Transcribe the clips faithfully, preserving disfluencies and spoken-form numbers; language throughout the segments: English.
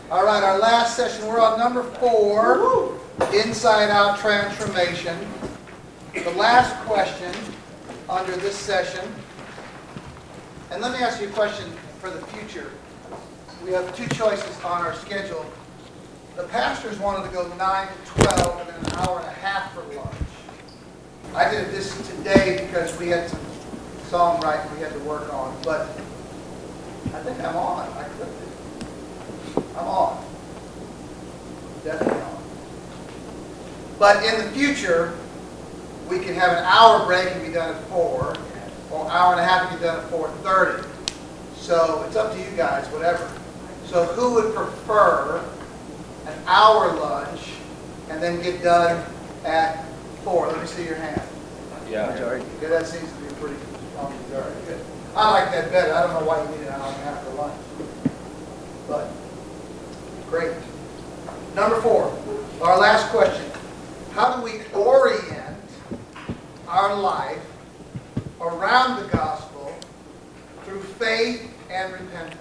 All right, our last session, we're on number four, Inside Out Transformation. The last question under this session. And let me ask you a question for the future. We have two choices on our schedule. The pastors wanted to go nine to twelve and then an hour and a half for lunch. I did this today because we had some songwriting we had to work on, but I think I'm on. I could do. I'm on. Definitely on. But in the future, we can have an hour break and be done at four, or an hour and a half and be done at four thirty. So it's up to you guys, whatever. So who would prefer an hour lunch and then get done at four? Let me see your hand. Yeah. Majority. Yeah, that seems to be a pretty strong majority. Good. I like that better. I don't know why you need an hour and a half for lunch. But great. Number four, our last question. How do we orient our life around the gospel through faith and repentance?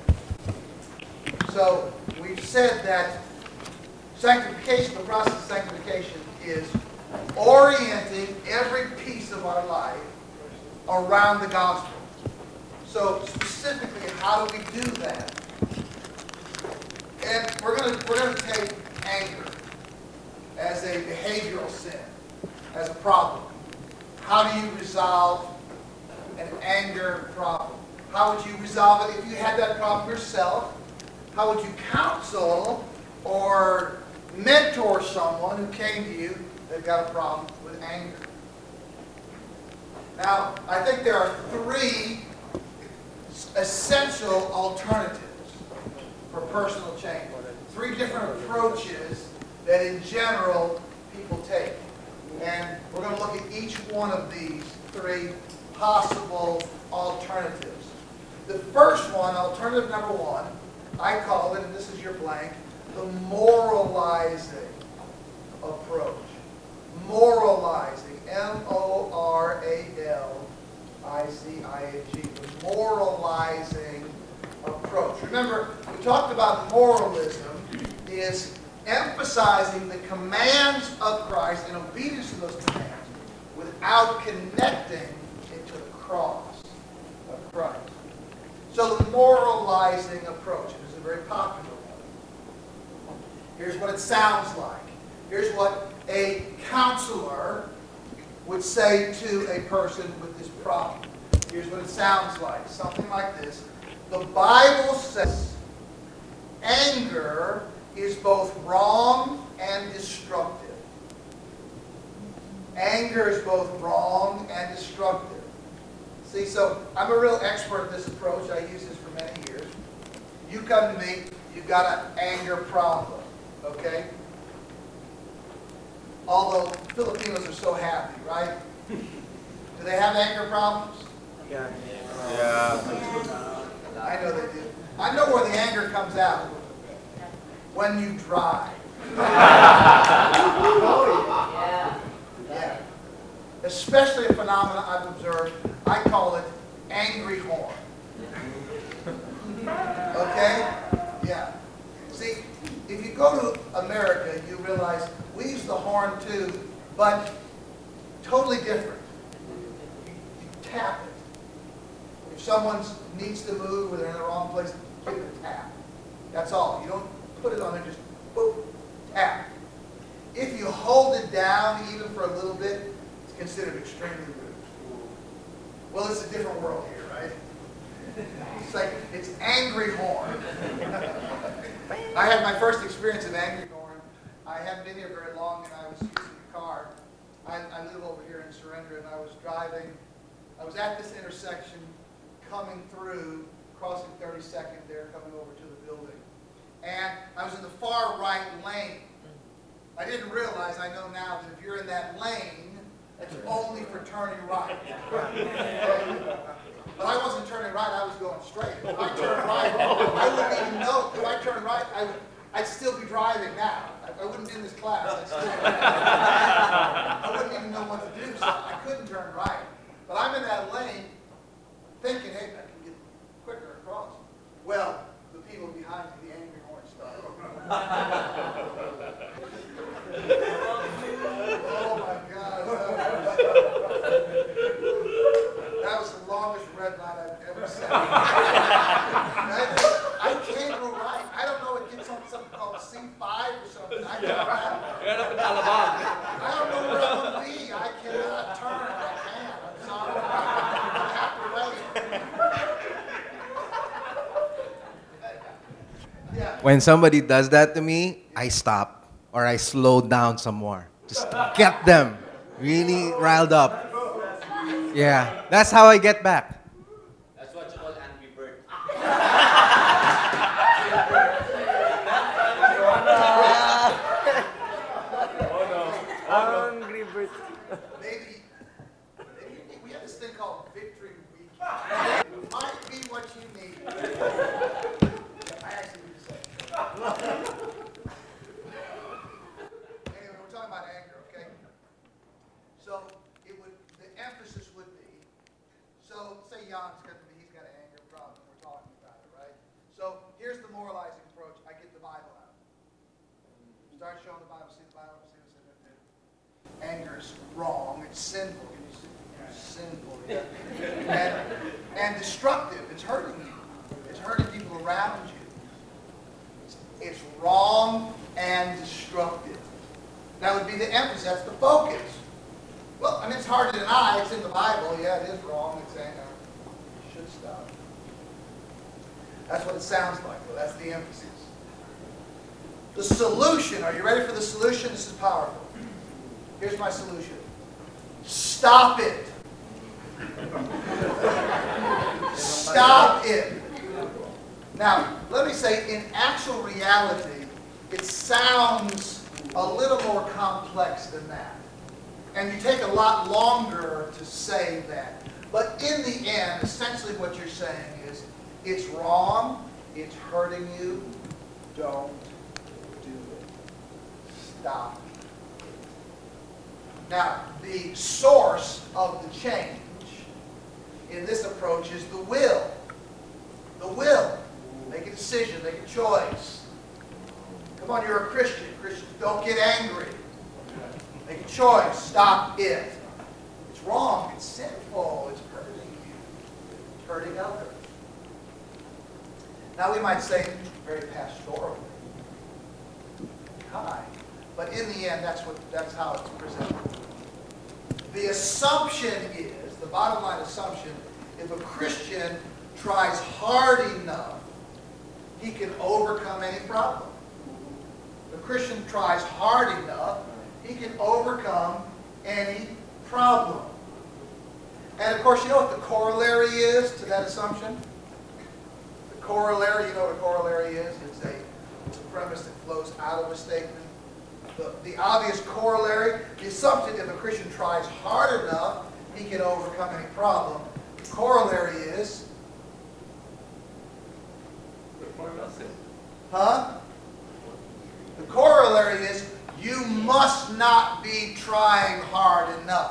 So we've said that sanctification, the process of sanctification, is orienting every piece of our life around the gospel. So specifically, how do we do that? And we're going to we're going to take anger as a behavioral sin, as a problem. How do you resolve an anger problem? How would you resolve it if you had that problem yourself? How would you counsel or mentor someone who came to you that got a problem with anger? Now, I think there are three essential alternatives for personal change. Three different approaches that in general people take. And we're going to look at each one of these three possible alternatives. The first one, alternative number one, I call it, and this is your blank, the moralizing approach. Moralizing, M O R A L I C I N G, the moralizing approach. Remember, we talked about moralism is emphasizing the commands of Christ and obedience to those commands without connecting it to the cross of Christ. So the moralizing approach is a very popular one. Here's what it sounds like. Here's what a counselor would say to a person with this problem. Here's what it sounds like. Something like this. The Bible says anger is both wrong and destructive. Anger is both wrong and destructive. See, so I'm a real expert at this approach. I use this for many years. You come to me, you've got an anger problem, okay? Although Filipinos are so happy, right? Do they have anger problems? Yeah. Yeah. I know they do. I know where the anger comes out. When you drive. Yeah. Yeah. Especially a phenomenon I've observed. I call it angry horn. Okay? Yeah. See, if you go to America, you realize we use the horn too, but totally different. You, you tap it. If someone needs to move or they're in the wrong place, give it a tap. That's all. You don't put it on there, just boop, tap. If you hold it down even for a little bit, it's considered extremely rude. Well, it's a different world here, right? It's like, it's angry horn. I had my first experience of angry horn. I haven't been here very long, and I was using the car. I, I live over here in Surrender, and I was driving. I was at this intersection, coming through, crossing thirty-second there, coming over to the building. And I was in the far right lane. I didn't realize, I know now, that if you're in that lane, it's only for turning right. But I wasn't turning right, I was going straight. If I turned right, I wouldn't even know. If I turned right, I would, I'd still be driving now. I, I wouldn't be in this class. I'd still be I wouldn't even know what to do, so I couldn't turn right. But I'm in that lane thinking, hey, I can get quicker across. Well, the people behind me, the angry horn started. Oh my God. That was the longest red light I've ever seen. I, I can't go right. I don't know, it gets on something called C five or something. I can't ride. Yan ang talabang. I don't know where I'm going to be. I cannot turn. I can't. I'm sorry. I have to wait. Yeah. When somebody does that to me, I stop or I slow down some more. Just to get them really riled up. Yeah, that's how I get back. That's what you call Angry Bird. Angry Bird. Maybe, maybe we have this thing called Victory Week. It might be what you need. I actually need to say. Anyway, we're talking about anger, okay? So it would, the emphasis would be, so say Jan's got, he's got an anger problem, we're talking about it, right? So here's the moralizing approach. I get the Bible out. Start showing the Bible, see the Bible, see what's in it. Anger is wrong, it's sinful. Can you see? It's sinful, yeah. and, and destructive. It's hurting you. It's hurting people around you. It's, it's wrong and destructive. That would be the emphasis. That's the focus. Well, I mean, it's hard to deny. It's in the Bible. Yeah, it is wrong. It's saying uh, you should stop. That's what it sounds like. Well, that's the emphasis. The solution. Are you ready for the solution? This is powerful. Here's my solution. Stop it. Stop it. Now, let me say, in actual reality, it sounds a little more complex than that. And you take a lot longer to say that. But in the end, essentially what you're saying is, it's wrong, it's hurting you, don't do it. Stop. Now, the source of the change in this approach is the will. The will. Make a decision, make a choice. Come on, you're a Christian. Christians don't get angry. Make a choice. Stop it. It's wrong. It's sinful. It's hurting you. It's hurting others. Now we might say, very pastorally, kind. But in the end, that's what that's how it's presented. The assumption is, the bottom line assumption, if a Christian tries hard enough, he can overcome any problem. If a Christian tries hard enough, he can overcome any problem. And of course, you know what the corollary is to that assumption? The corollary, you know what a corollary is? It's a, it's a premise that flows out of a statement. The, the obvious corollary, the assumption if a Christian tries hard enough, he can overcome any problem. The corollary is, huh? The corollary is, you must not be trying hard enough.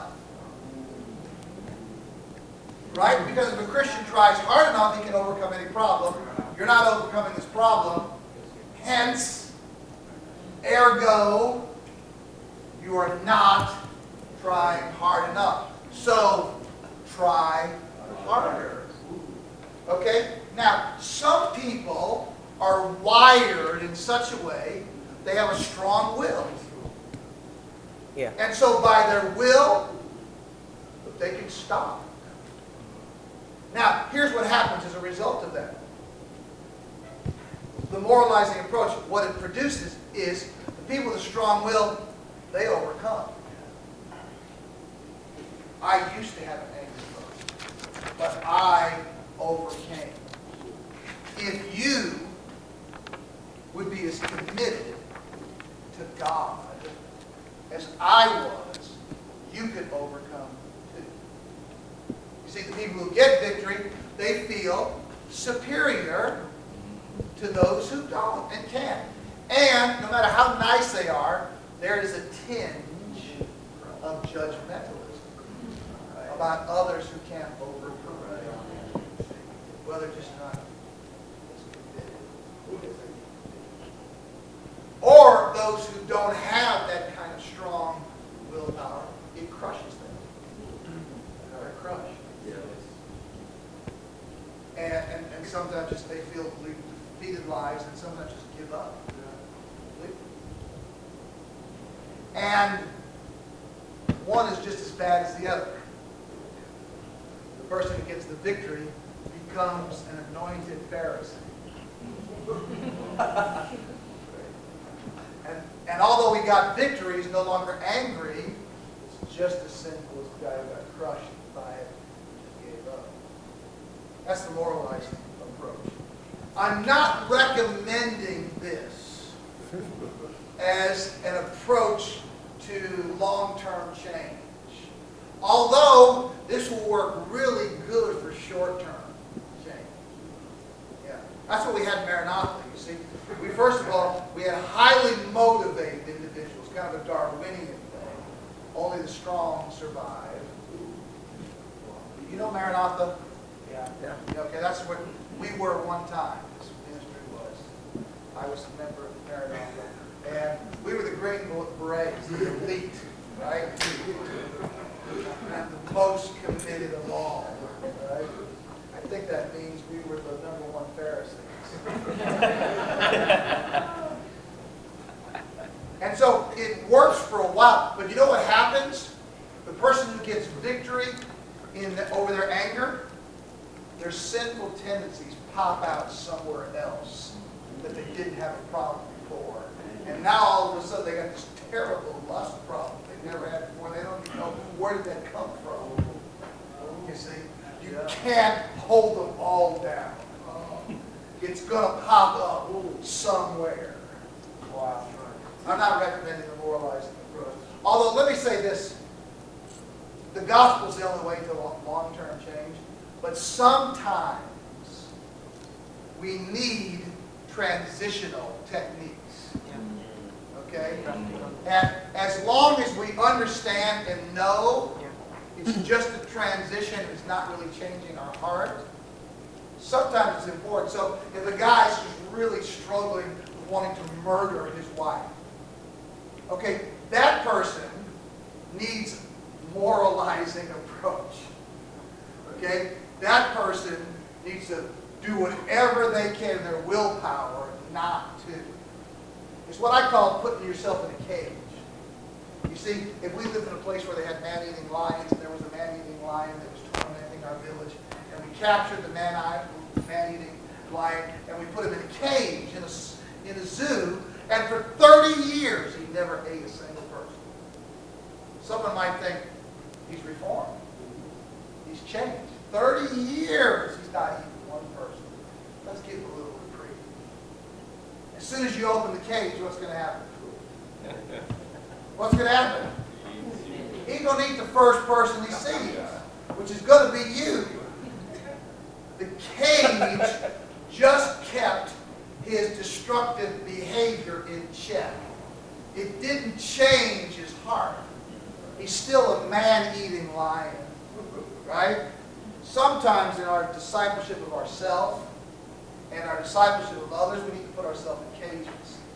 Right? Because if a Christian tries hard enough, he can overcome any problem. You're not overcoming this problem. Hence, ergo, you are not trying hard enough. So, try harder. Okay? Now, some people are wired in such a way they have a strong will. Yeah. And so by their will, they can stop. Now, here's what happens as a result of that. The moralizing approach, what it produces is the people with a strong will, they overcome. I used to have an angry person, but I overcame. If you would be as committed to God as I was, you could overcome too. You see, the people who get victory, they feel superior to those who don't and can't. And no matter how nice they are, there is a tinge of judgmentalism about others who can't overcome. Well, they're just not as committed. those who don't have that kind of strong willpower, it crushes them. They're crushed. And, and, and sometimes just they feel lead defeated lives, and sometimes just give up. And one is just as bad as the other. The person who gets the victory becomes an anointed Pharisee. and, and although he got victory, he's no longer angry. It's just as sinful as the guy who got crushed by it and gave up. That's the moralizing approach. I'm not recommending this as an approach to long-term change. Although this will work really good for short-term change. Yeah. That's what we had in Maranatha, you see. We first of all, we had highly motivated individuals, kind of a Darwinian thing. Only the strong survive. You know Maranatha? Yeah. Yeah. Okay, that's what we were one time. This ministry was. I was a member of the Maranatha. And we were the Green Berets, the elite, right? And the most committed of all, right? I think that means we were the number one Pharisees. And so it works for a while. But you know what happens? The person who gets victory in the, over their anger, their sinful tendencies pop out somewhere else that they didn't have a problem before. And now all of a sudden they got this terrible lust problem they never had before. They don't even know where did that come from. You see, you can't hold them all down. It's going to pop up somewhere. Wow. I'm not recommending the moralizing approach. Although, let me say this. The gospel is the only way to long-term change. But sometimes we need transitional techniques. Okay? And as long as we understand and know it's just a transition, it's not really changing our heart, sometimes it's important. So if a guy's just really struggling with wanting to murder his wife, okay, that person needs moralizing approach. Okay? That person needs to do whatever they can in their willpower not to. It's what I call putting yourself in a cage. You see, if we lived in a place where they had man-eating lions, and there was a man-eating lion that was tormenting our village, and we captured the man-eating lion, and we put him in a cage in a, in a zoo, and for thirty years he never ate a single person. Someone might think he's reformed. He's changed. thirty years he's not eaten one person. Let's give him a little reprieve. As soon as you open the cage, what's going to happen? What's going to happen? He's going to eat the first person he sees, which is going to be you. The cage just kept his destructive behavior in check. It didn't change his heart. He's still a man-eating lion, right? Sometimes in our discipleship of ourselves and our discipleship of others, we need to put ourselves in cages.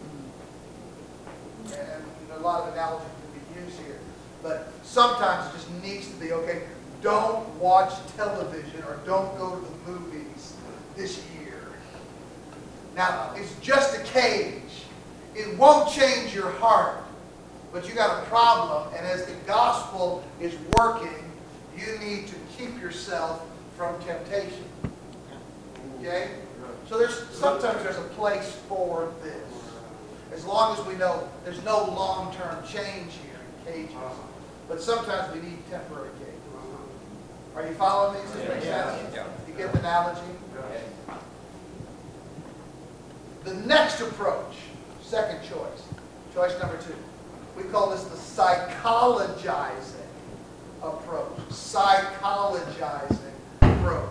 And a lot of analogies can be used here. But sometimes it just needs to be, okay, don't watch television or don't go to the movies this year. Now, it's just a cage. It won't change your heart. But you got a problem, and as the gospel is working, you need to keep yourself from temptation. Okay? So there's sometimes there's a place for this. As long as we know there's no long-term change here in cages. But sometimes we need temporary cages. Are you following me? Does this make sense? You get the analogy? The next approach, second choice, choice number two. We call this the psychologizing approach. Psychologizing approach.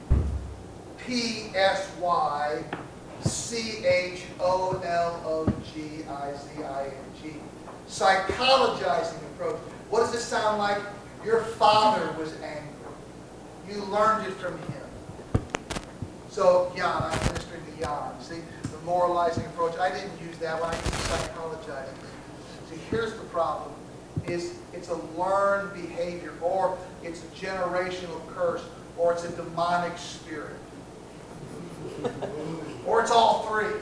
P S Y C H O L O G I Z I N G. Psychologizing approach. What does this sound like? Your father was angry. You learned it from him. So, Jan, I'm ministering to Jan. See, the demoralizing approach. I didn't use that one. I used psychologizing. See, here's the problem. Is it's a learned behavior, or it's a generational curse, or it's a demonic spirit. Or it's all three.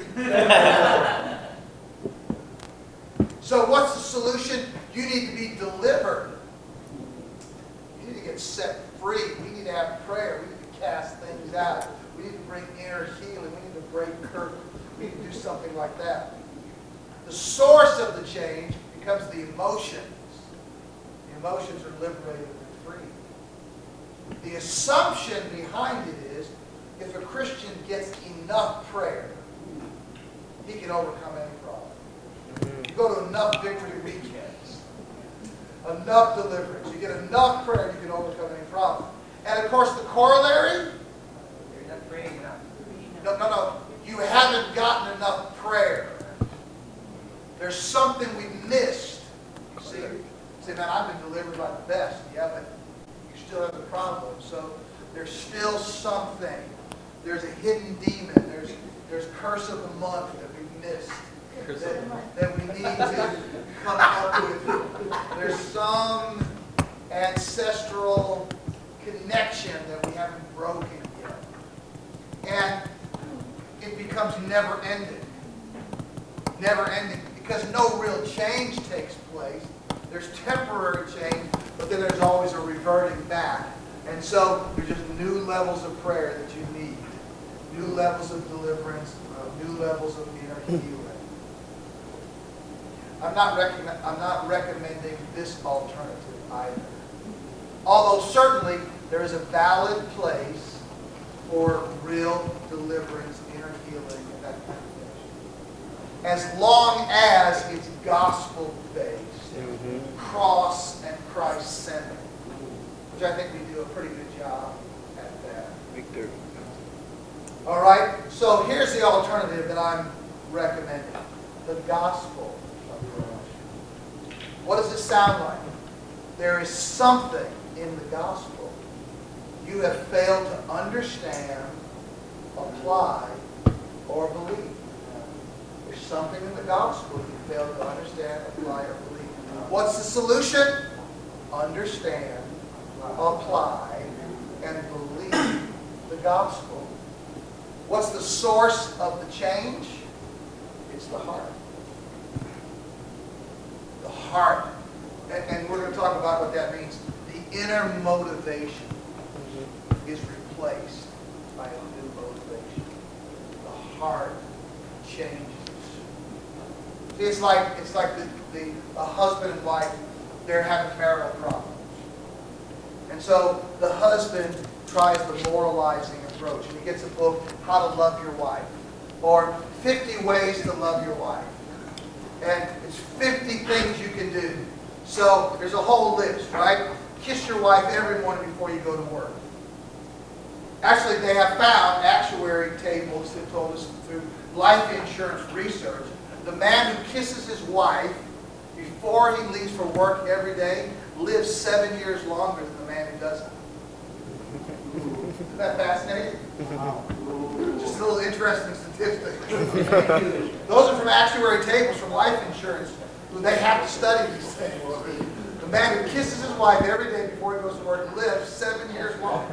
So what's the solution? You need to be delivered. You need to get set free. We need to have prayer. We need to cast things out. We need to bring inner healing. We need to break curses. We need to do something like that. The source of the change becomes the emotions. The emotions are liberated and free. The assumption behind it is, if a Christian gets enough prayer, he can overcome any problem. You go to enough victory weekends, enough deliverance, you get enough prayer, you can overcome any problem. And of course, the corollary, You're not praying enough. no, no, no, you haven't gotten enough prayer. There's something we missed. You see, you say, man, I've been delivered by the best. Yeah, but you still have the problem. So there's still something. There's a hidden demon. There's there's curse of the month that we missed. That, that we need to come up with. There's some ancestral connection that we haven't broken yet. And it becomes never ending. Never ending. Because no real change takes place. There's temporary change, but then there's always a reverting back. And so there's just new levels of prayer that you need. New levels of deliverance, uh, new levels of inner healing. I'm not, recommend, I'm not recommending this alternative either. Although certainly there is a valid place for real deliverance, inner healing, and that kind of thing. As long as it's gospel-based, mm-hmm. cross and Christ-centered, which I think we do a pretty good job at that. Victor. All right, so here's the alternative that I'm recommending. The gospel approach. What does it sound like? There is something in the gospel you have failed to understand, apply, or believe. There's something in the gospel you failed to understand, apply, or believe. What's the solution? Understand, apply, and believe the gospel. What's the source of the change? It's the heart. The heart. And, and we're going to talk about what that means. The inner motivation is replaced by a new motivation. The heart changes. See, it's like it's like the, the a husband and wife, they're having marital problems. And so the husband tries the moralizing approach. And he gets a book, How to Love Your Wife, or fifty Ways to Love Your Wife. And it's fifty things you can do. So there's a whole list, right? Kiss your wife every morning before you go to work. Actually, they have found actuary tables that told us through life insurance research, the man who kisses his wife before he leaves for work every day lives seven years longer than the man who doesn't. Isn't that fascinating? Wow. Just a little interesting statistic. Those are from actuary tables from life insurance. Who they have to study these things. The man who kisses his wife every day before he goes to work lives seven years longer.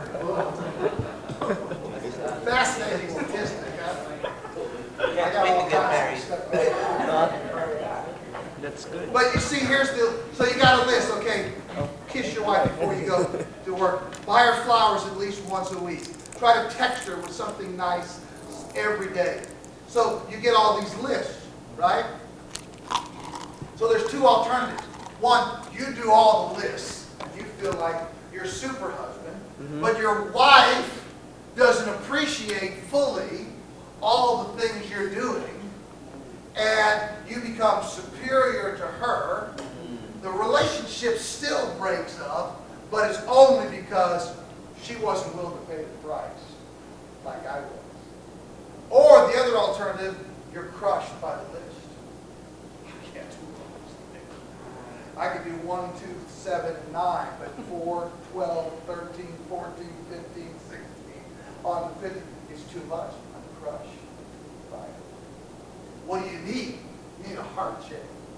Fascinating statistic, huh? Yeah, I got all kinds of stuff. That's good. But you see, here's the, so you got a list, okay, kiss your wife before you go to work. Buy her flowers at least once a week. Try to text her with something nice every day. So you get all these lists, right? So there's two alternatives. One, you do all the lists, and you feel like you're super husband, mm-hmm. but your wife doesn't appreciate fully all the things you're doing, and you become superior to her. The relationship still breaks up, but it's only because she wasn't willing to pay the price, like I was. Or the other alternative, you're crushed by the list. I can't do all these things. I could do one, two, seven, nine, but four, twelve, thirteen, fourteen, fifteen, sixteen, on the fifty, it's too much. I'm crushed by it. heart change.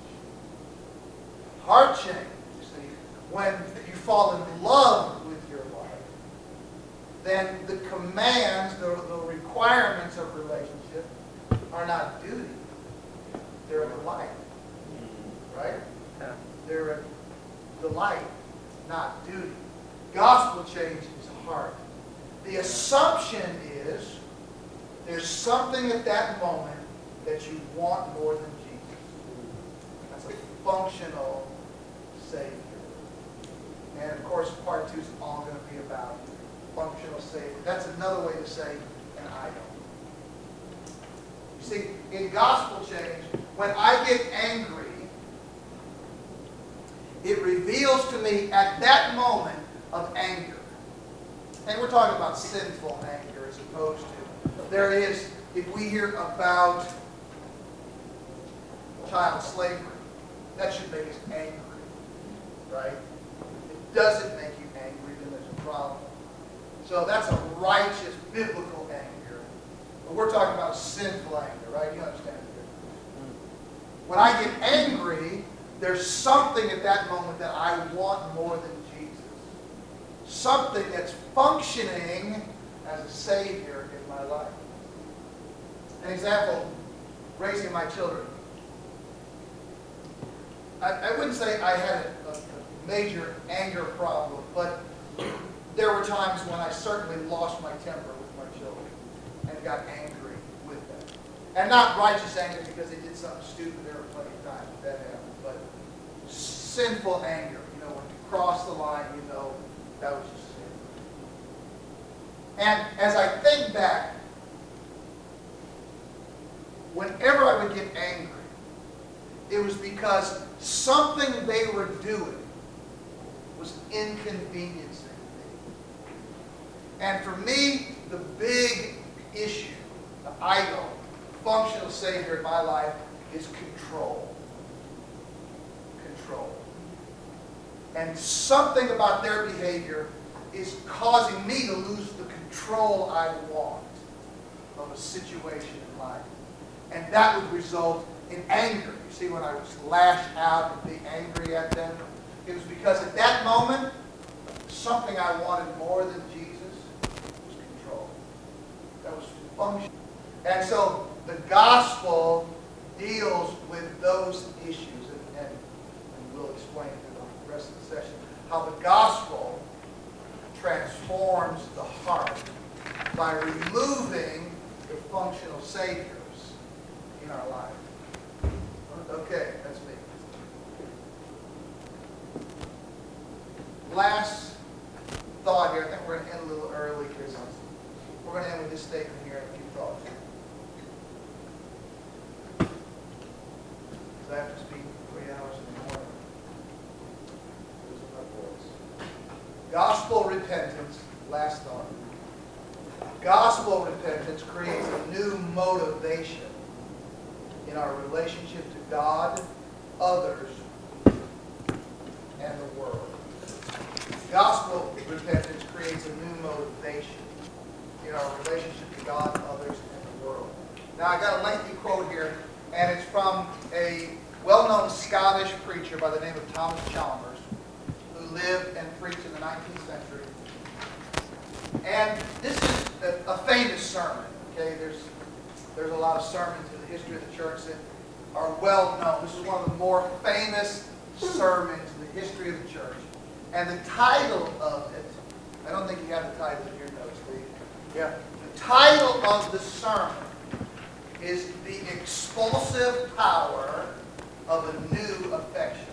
Heart change, you see, when you fall in love with your wife, then the commands, the, the requirements of relationship are not duty. They're a delight. Right? Yeah. They're a delight, not duty. Gospel change is heart. The assumption is there's something at that moment that you want more than Jesus. That's a functional Savior. And of course, part two is all going to be about functional Savior. That's another way to say an idol. You see, in gospel change, when I get angry, it reveals to me at that moment of anger. And we're talking about sinful anger as opposed to, there is, if we hear about child slavery, that should make us angry, right? It doesn't make you angry, then there's a problem. So that's a righteous, biblical anger. But we're talking about sinful anger, right? You understand it. When I get angry, there's something at that moment that I want more than Jesus. Something that's functioning as a Savior in my life. An example, raising my children. I, I wouldn't say I had a, a major anger problem, but there were times when I certainly lost my temper with my children and got angry with them. And not righteous anger because they did something stupid. There were plenty of times that happened. But sinful anger, you know, when you cross the line, you know, that was just sin. And as I think back, whenever I would get angry, it was because something they were doing was inconveniencing me. And for me, the big issue, the idol, functional Savior in my life is control. Control. And something about their behavior is causing me to lose the control I want of a situation in life. And that would result in anger. You see, when I was lash out and be angry at them, it was because at that moment, something I wanted more than Jesus was control. That was function. And so the gospel deals with those issues. And, and, and we'll explain through the rest of the session how the gospel transforms the heart by removing the functional saviors in our life. Okay, that's me. Last thought here. I think we're going to end a little early because we're going to end with this statement here and a few thoughts. Because I have to speak three hours in the morning. Losing my voice. Gospel repentance. Last thought. Gospel repentance creates a new motivation in our relationship to God, others, and the world. Gospel repentance creates a new motivation in our relationship to God, others, and the world. Now, I got a lengthy quote here, and it's from a well-known Scottish preacher by the name of Thomas Chalmers, who lived and preached in the nineteenth century. And this is a, a famous sermon. Okay, there's there's a lot of sermons in the history of the church that are well known. This is one of the more famous sermons in the history of the church. And the title of it, I don't think you have the title in your notes, do you? Yeah. The title of the sermon is The Expulsive Power of a New Affection.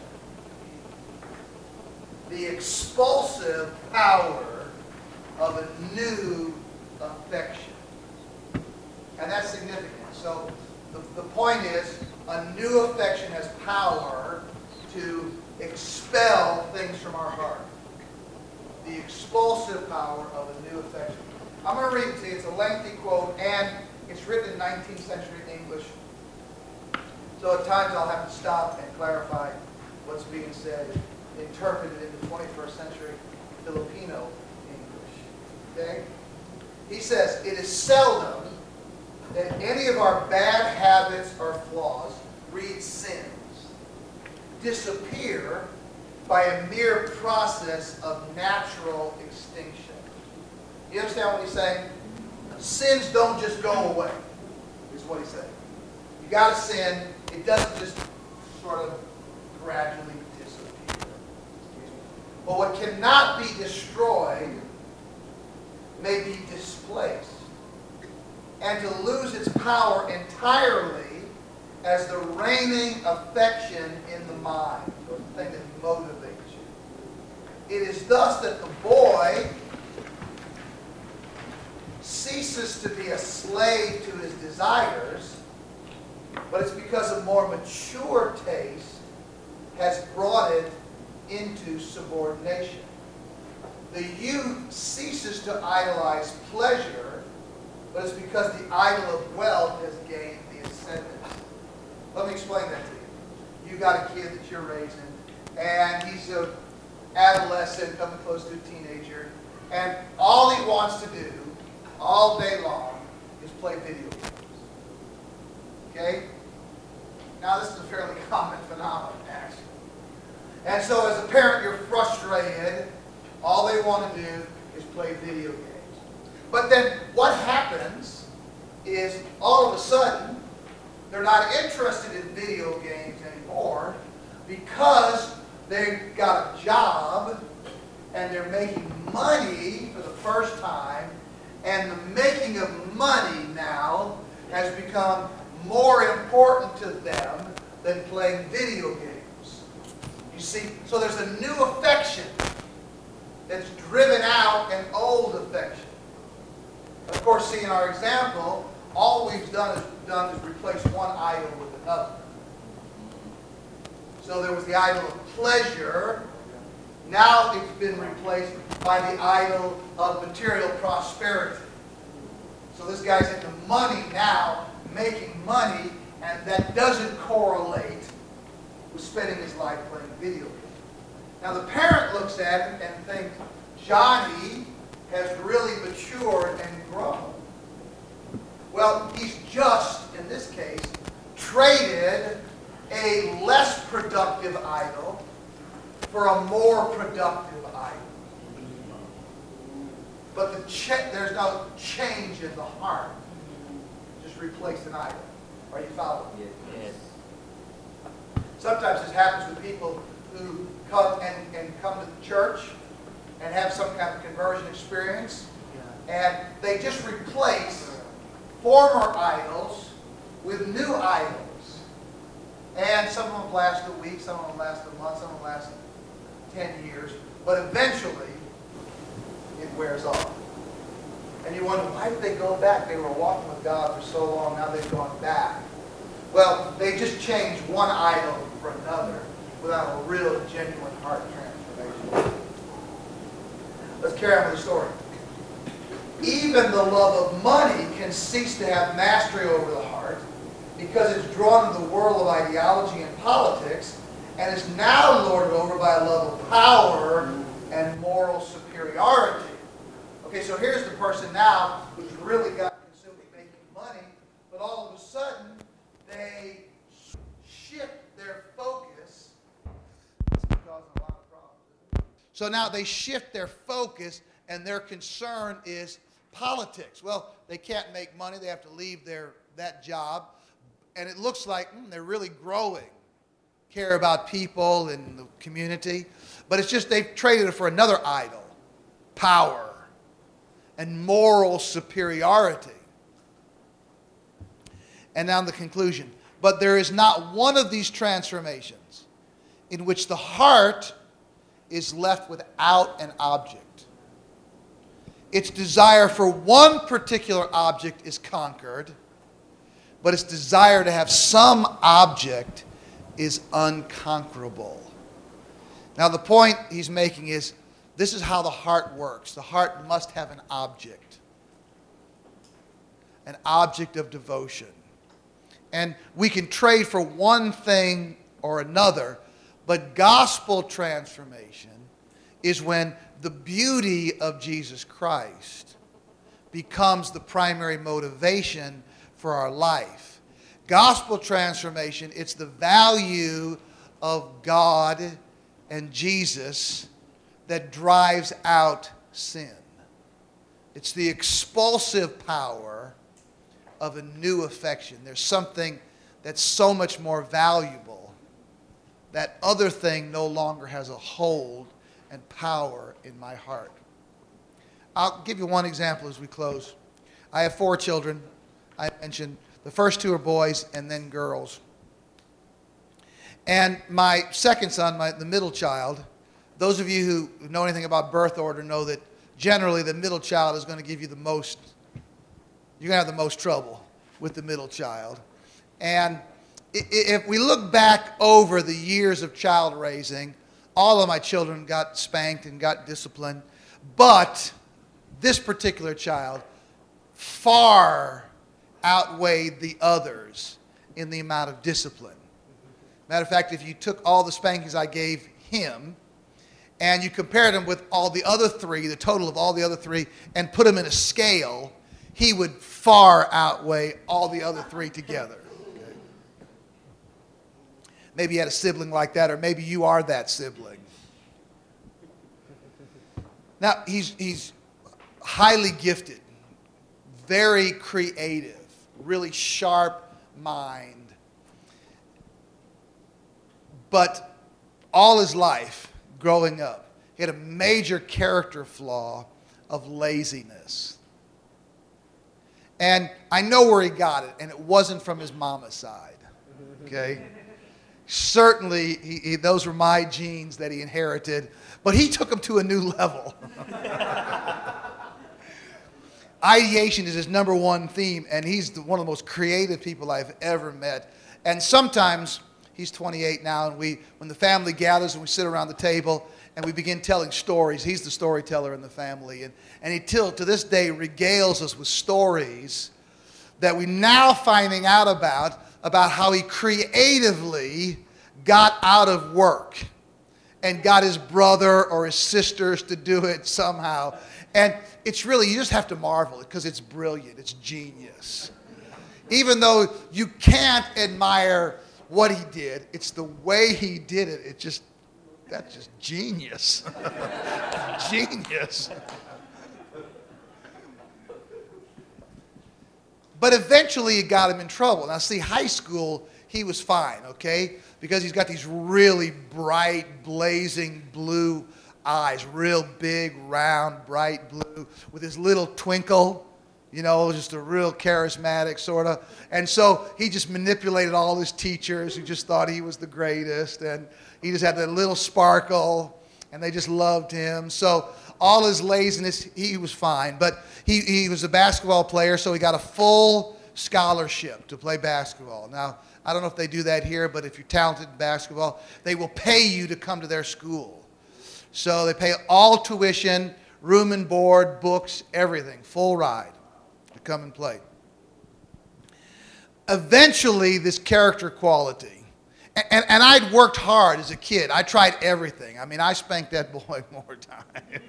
The expulsive power of a new affection. And that's significant. So the, the point is, a new affection has power to expel things from our heart. The expulsive power of a new affection. I'm going to read it to you. It's a lengthy quote, and it's written in nineteenth century English. So at times I'll have to stop and clarify what's being said, interpreted into twenty-first century Filipino English. Okay? He says, it is seldom that any of our bad habits or flaws, read sin, disappear by a mere process of natural extinction. You understand what he's saying? Sins don't just go away, is what he's saying. You got to sin. It doesn't just sort of gradually disappear. But what cannot be destroyed may be displaced. And to lose its power entirely as the reigning affection in the mind, or the thing that motivates you. It is thus that the boy ceases to be a slave to his desires, but it's because a more mature taste has brought it into subordination. The youth ceases to idolize pleasure, but it's because the idol of wealth has gained the ascendant. Let me explain that to you. You got a kid that you're raising, and he's an adolescent, coming close to a teenager, and all he wants to do all day long is play video games. Okay? Now, this is a fairly common phenomenon, actually. And so, as a parent, you're frustrated. All they want to do is play video games. But then, what happens is, all of a sudden, they're not interested in video games anymore because they've got a job and they're making money for the first time, and the making of money now has become more important to them than playing video games. You see, so there's a new affection that's driven out an old affection. Of course, see, in our example, all we've done is, done is replace one idol with another. So there was the idol of pleasure. Now it's been replaced by the idol of material prosperity. So this guy's into money now, making money, and that doesn't correlate with spending his life playing video games. Now the parent looks at it and thinks, Johnny has really matured and grown. Well, he's just, in this case, traded a less productive idol for a more productive idol. But the ch- there's no change in the heart. Just replace an idol. Are you following? Yes. Sometimes this happens with people who come and, and come to the church and have some kind of conversion experience, and they just replace former idols with new idols. And some of them last a week, some of them last a month, some of them last ten years, but eventually it wears off. And you wonder, why did they go back? They were walking with God for so long, now they've gone back. Well, they just changed one idol for another without a real, genuine heart transformation. Let's carry on with the story. Even the love of money can cease to have mastery over the heart because it's drawn into the world of ideology and politics and is now lorded over by a love of power and moral superiority. Okay, so here's the person now who's really got consumed with making money, but all of a sudden they shift their focus. This is causing a lot of problems. So now they shift their focus, and their concern is politics. Well, they can't make money. They have to leave their that job. And it looks like mm, they're really growing, care about people and the community. But it's just they've traded it for another idol, power and moral superiority. And now the conclusion. But there is not one of these transformations in which the heart is left without an object. Its desire for one particular object is conquered, but its desire to have some object is unconquerable. Now the point he's making is, this is how the heart works. The heart must have an object. An object of devotion. And we can trade for one thing or another, but gospel transformation is when the beauty of Jesus Christ becomes the primary motivation for our life. Gospel transformation, it's the value of God and Jesus that drives out sin. It's the expulsive power of a new affection. There's something that's so much more valuable. That other thing no longer has a hold and power in my heart. I'll give you one example as we close. I have four children. I mentioned the first two are boys and then girls. And my second son, my, the middle child, those of you who know anything about birth order know that generally the middle child is going to give you the most, you're going to have the most trouble with the middle child. And if we look back over the years of child raising, all of my children got spanked and got disciplined, but this particular child far outweighed the others in the amount of discipline. Matter of fact, if you took all the spankings I gave him and you compared them with all the other three, the total of all the other three, and put them in a scale, he would far outweigh all the other three together. Okay? Maybe you had a sibling like that, or maybe you are that sibling. Now, he's, he's highly gifted, very creative, really sharp mind. But all his life, growing up, he had a major character flaw of laziness. And I know where he got it, and it wasn't from his mama's side. Okay? Certainly, he, he, those were my genes that he inherited, but he took them to a new level. Ideation is his number one theme, and he's the, one of the most creative people I've ever met. And sometimes, he's twenty-eight now, and we, when the family gathers and we sit around the table and we begin telling stories, he's the storyteller in the family. And, and he till to this day regales us with stories that we're now finding out about, about how he creatively got out of work and got his brother or his sisters to do it somehow. And it's really, you just have to marvel because it's brilliant, it's genius. Even though you can't admire what he did, it's the way he did it. It just, that's just genius. Genius. But eventually it got him in trouble. Now see, high school, he was fine, okay? Because he's got these really bright, blazing blue eyes, real big, round, bright blue, with his little twinkle. You know, just a real charismatic sort of. And so he just manipulated all his teachers who just thought he was the greatest. And he just had that little sparkle, and they just loved him. So all his laziness, he was fine. But he, he was a basketball player, so he got a full scholarship to play basketball. Now, I don't know if they do that here, but if you're talented in basketball, they will pay you to come to their school. So they pay all tuition, room and board, books, everything, full ride. Come and play. Eventually, this character quality, and, and, and I'd worked hard as a kid. I tried everything. I mean, I spanked that boy more times.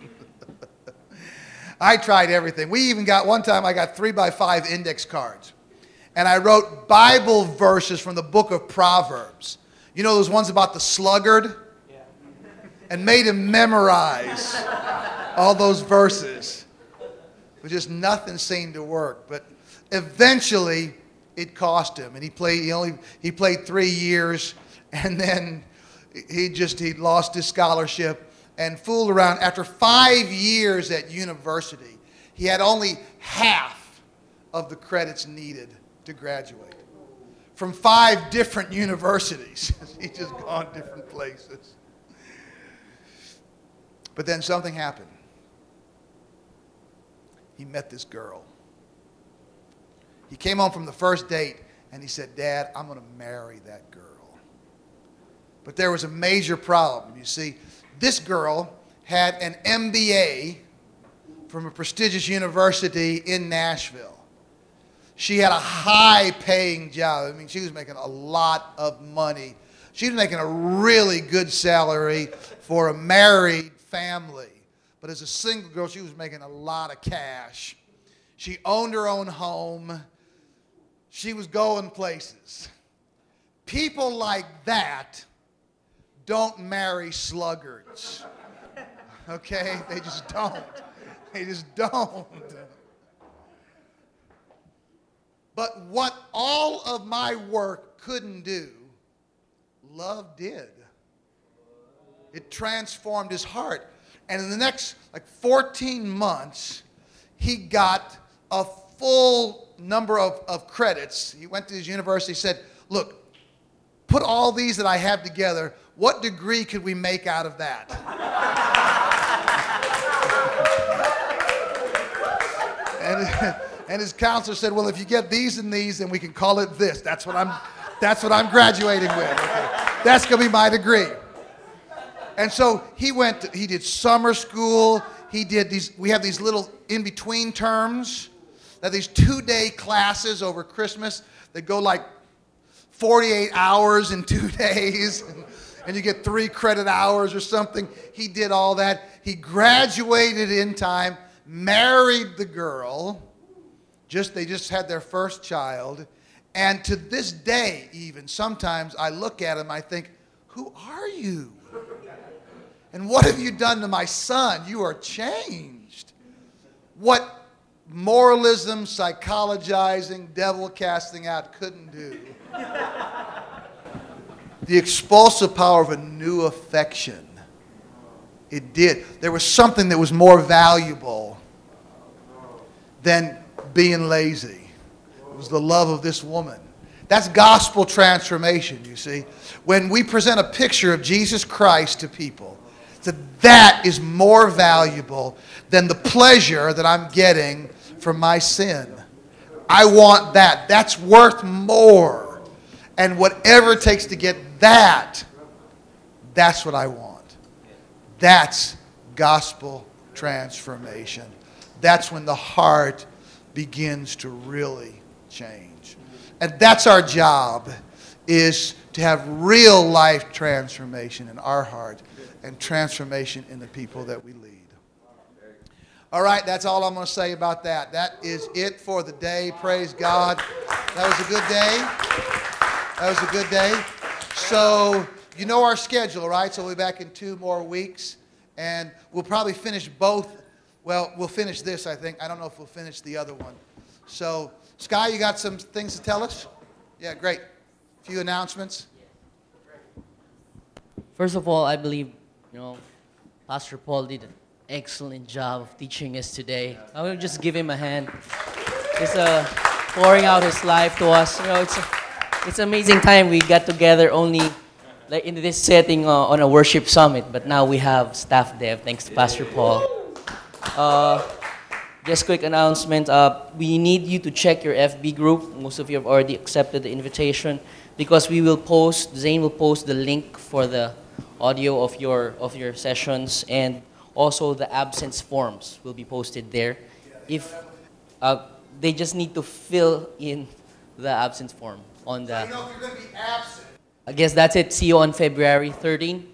I tried everything. We even got, one time I got three by five index cards. And I wrote Bible verses from the book of Proverbs. You know those ones about the sluggard? Yeah. And made him memorize all those verses. But just nothing seemed to work. But eventually, it cost him, and he played. He only he played three years, and then he just he lost his scholarship and fooled around. After five years at university, he had only half of the credits needed to graduate from five different universities. He just gone different places. But then something happened. He met this girl. He came home from the first date and he said, "Dad, I'm going to marry that girl." But there was a major problem. You see, this girl had an M B A from a prestigious university in Nashville. She had a high-paying job. I mean, she was making a lot of money. She was making a really good salary for a married family. But as a single girl, she was making a lot of cash. She owned her own home. She was going places. People like that don't marry sluggards. Okay? They just don't. They just don't. But what all of my work couldn't do, love did. It transformed his heart. And in the next like fourteen months, he got a full number of, of credits. He went to his university, said, look, put all these that I have together. What degree could we make out of that? and, and his counselor said, well, if you get these and these, then we can call it this. That's what I'm, that's what I'm graduating with. Okay. That's going to be my degree. And so he went, to, he did summer school. He did these, we have these little in-between terms. Now these two-day classes over Christmas that go like forty-eight hours in two days. And, and you get three credit hours or something. He did all that. He graduated in time, married the girl. Just, they just had their first child. And to this day, even, sometimes I look at him, I think, who are you? And what have you done to my son? You are changed. What moralism, psychologizing, devil casting out couldn't do. The expulsive power of a new affection. It did. There was something that was more valuable than being lazy. It was the love of this woman. That's gospel transformation, you see. When we present a picture of Jesus Christ to people, that that is more valuable than the pleasure that I'm getting from my sin. I want that. That's worth more. And whatever it takes to get that, that's what I want. That's gospel transformation. That's when the heart begins to really change. And that's our job, is to have real life transformation in our heart and transformation in the people that we lead. All right, that's all I'm going to say about that. That is it for the day. Praise God. That was a good day. That was a good day. So, you know our schedule, right? So we'll be back in two more weeks. And we'll probably finish both. Well, we'll finish this, I think. I don't know if we'll finish the other one. So, Sky, you got some things to tell us? Yeah, great. A few announcements. First of all, I believe, you know, Pastor Paul did an excellent job of teaching us today. I will just give him a hand. He's uh, pouring out his life to us. You know, it's a, it's an amazing time. We got together only like in this setting uh, on a worship summit, but now we have staff dev. Thanks to Pastor Paul. Uh, just quick announcement. Uh, we need you to check your F B group. Most of you have already accepted the invitation, because we will post. Zane will post the link for the audio of your of your sessions, and also the absence forms will be posted there. If uh, they just need to fill in the absence form on the. So you know if you're going to be absent. I guess that's it. See you on February thirteenth.